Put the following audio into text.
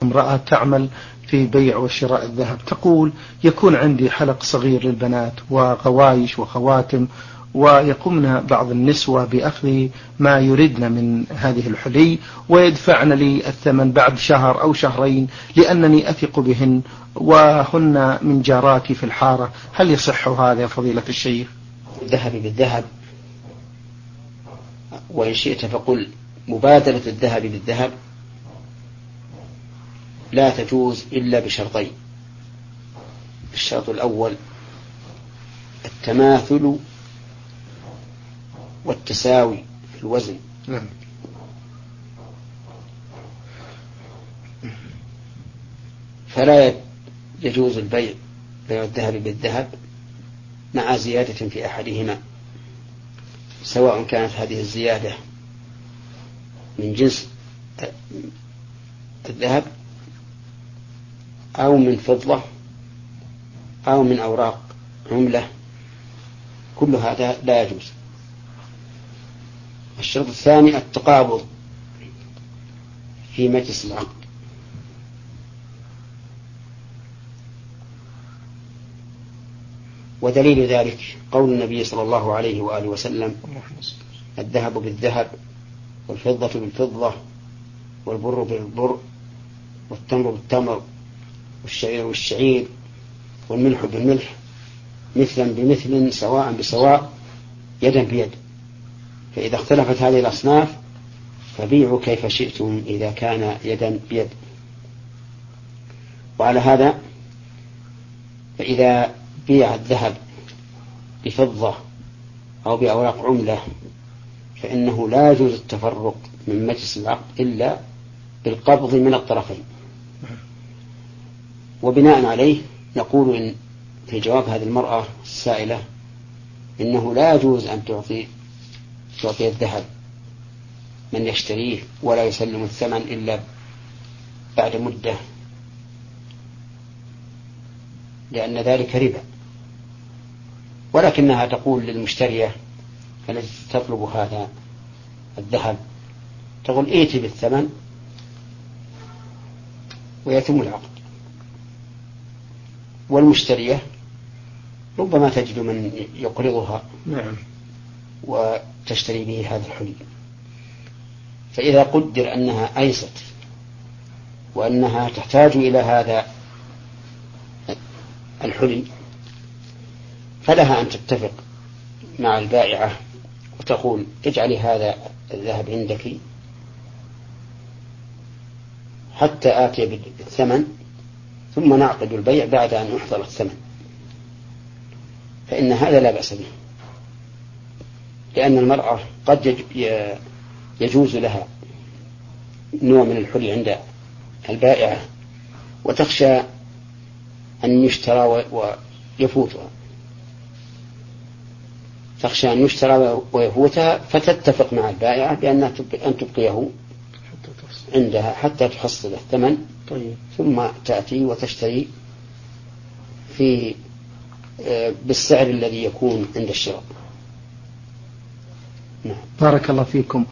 امرأة تعمل في بيع وشراء الذهب، تقول يكون عندي حلق صغير للبنات وغوايش وخواتم، ويقومن بعض النسوة بأخذ ما يردن من هذه الحلي ويدفعن لي الثمن بعد شهر أو شهرين لأنني أثق بهن وهن من جاراتي في الحارة. هل يصح هذا يا فضيلة الشيخ؟ الذهب بالذهب، وإن شئت فقل مبادلة الذهب بالذهب لا تجوز إلا بشرطين. الشرط الأول التماثل والتساوي في الوزن. فلا يجوز بيع الذهب بالذهب مع زيادة في أحدهما، سواء كانت هذه الزيادة من جنس الذهب أو من فضة أو من أوراق عملة، كل هذا لا يجوز. الشرط الثاني التقابض في مجلس العقد، ودليل ذلك قول النبي صلى الله عليه وآله وسلم: الذهب بالذهب، والفضة بالفضة، والبر بالبر، والتمر بالتمر، والشعير بالشعير، والملح بالملح، مثلا بمثل سواء بسواء يدا بيد، فإذا اختلفت هذه الأصناف فبيعوا كيف شئتم إذا كان يدا بيد. وعلى هذا فإذا بيع الذهب بفضة أو بأوراق عملة فإنه لا يجوز التفرق من مجلس العقد إلا بالقبض من الطرفين. وبناء عليه نقول إن في جواب هذه المرأة السائلة إنه لا يجوز أن تعطي الذهب من يشتريه ولا يسلم الثمن إلا بعد مدة، لأن ذلك ربا. ولكنها تقول للمشترية التي تطلب هذا الذهب، تقول ائتي بالثمن ويتم العقد. والمشترية ربما تجد من يقرضها وتشتري به هذا الحلي، فإذا قدر أنها أيست وأنها تحتاج إلى هذا الحلي فلها أن تتفق مع البائعة وتقول: اجعلي هذا الذهب عندك حتى آتي بالثمن ثم نعقد البيع بعد أن يحضر الثمن، فإن هذا لا بأس به، لأن المرأة قد يجوز لها نوع من الحلي عند البائعة وتخشى أن يشترى ويفوتها، تخشى أن يشترى ويفوتها فتتفق مع البائعة بأن تبقيه عندها حتى تحصل الثمن. ثم تأتي وتشتري بالسعر الذي يكون عند الشراء. بارك الله فيكم.